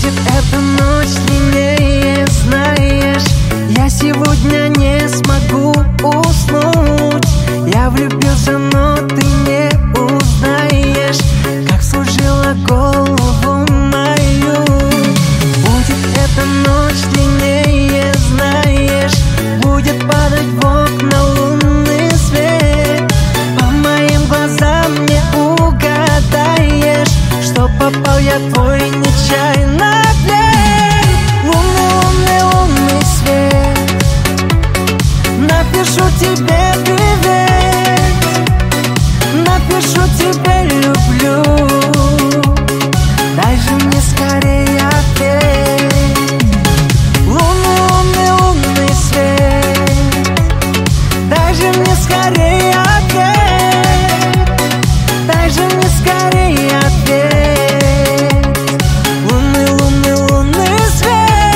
Будет эта ночь длиннее, знаешь, я сегодня не смогу уснуть. Я влюбился, но ты не узнаешь, как служила голову мою. Будет эта ночь длиннее, знаешь, будет падать в окна лунный свет. По моим глазам не угадаешь, что попал я твой нечаянно плен. Лунный, лунный, лунный свет, напишу тебе привет, напишу тебе люблю. Дай же мне скорее ответ. Лунный, лунный, лунный свет, дай же мне скорее ответ, дай же мне скорее ответ. Лунный, лунный, лунный свет.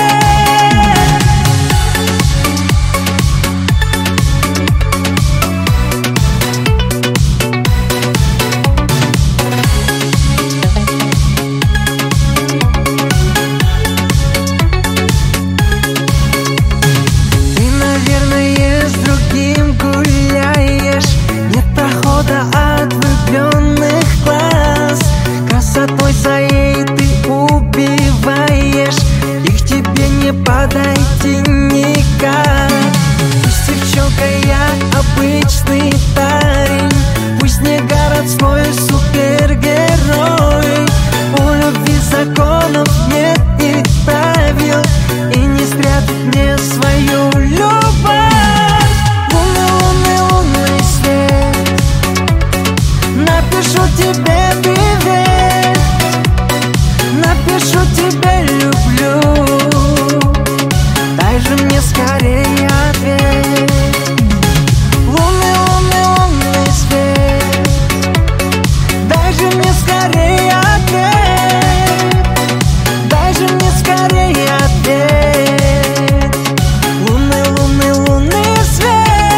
Ты, наверное, с другим гуляешь, нет прохода от влюбленных глаз. Красотой своей ты убиваешь, их тебе не подойти никак. Пусть девчонка, я обычный парень, пусть не городской супергерой. У любви законов нет и правил, и не спрятать мне свою любовь. Лунный, лунный, лунный свет, напишу тебе привет, напишу тебе люблю. Дай же мне скорее ответ. Лунный, лунный, лунный свет, дай же мне скорее ответ, дай же мне скорее ответ. Лунный, лунный, лунный свет.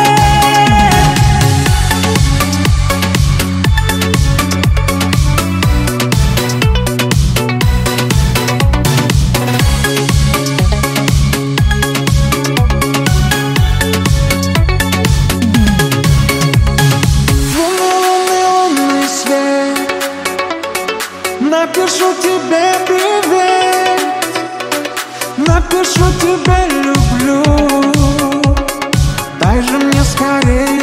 Напишу тебе привет, напишу тебе люблю. Дай же мне скорее